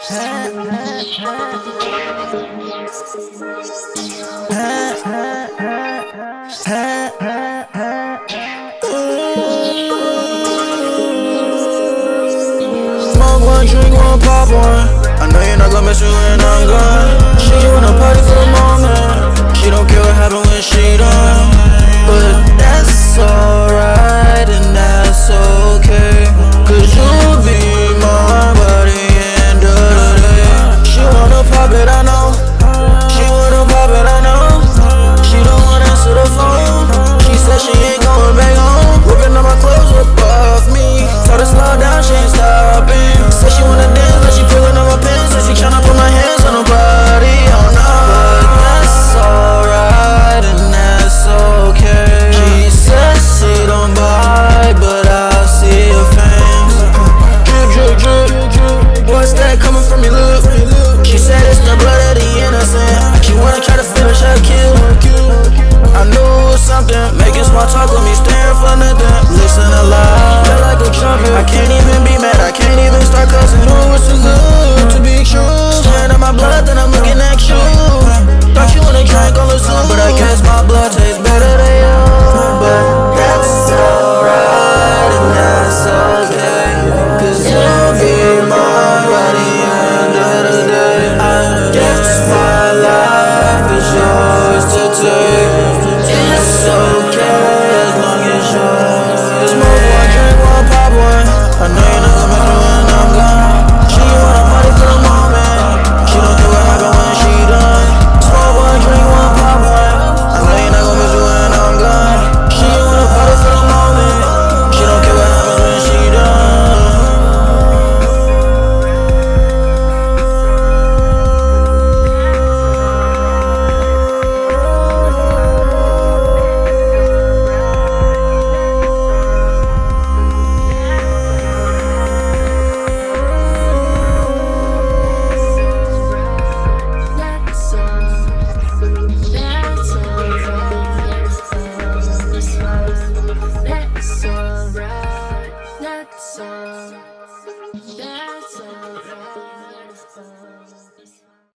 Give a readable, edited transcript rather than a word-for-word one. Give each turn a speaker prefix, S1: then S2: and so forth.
S1: Smoke one, drink one, pop one. I know you're not gonna mess with me when I'm gone. She wanna party for a moment. She don't care what happened when she done. But that's alright and that's okay, 'cause you'll be mine by the end of the day. She wanna pop it, I know. She wanna pop it, I know. She don't wanna answer the phone. She said she ain't going back home. Ripping all my clothes up off me. Told her slow down, she ain't stopping. Said she wanna dance, but she pulling on my pants. Said she tryna put my hands on her body, oh no. But that's alright and that's okay. She said she don't buy, but I see her fangs. Drip, drip, drip, drip. What's that coming from your lip? She said it's the blood of the innocent. She wanna try to finish her kill. I knew it was something. Making small talk with me, staring for nothing. Listen aloud, feel like a trumpet. I can't even be mad, I can't even start cussing. Knew it was too good to be true. Staring at my blood, then I'm looking at you. Thought you wanna drink all the soon, but I guess my blood tastes better than you. But that's alright and that's okay, 'cause you'll be mine by the end of the day. I guess my life is yours to take. It's okay as long as yours. Smoke one, drink one, pop one. I know you're not gonna mess with me when I'm gone. She wanna party for the moment. She don't care what happened when she done. Smoke one, drink one, pop one. I know you're not gonna miss me when I'm gone. She wanna party for the moment. She don't care what happens when she done.
S2: That's all.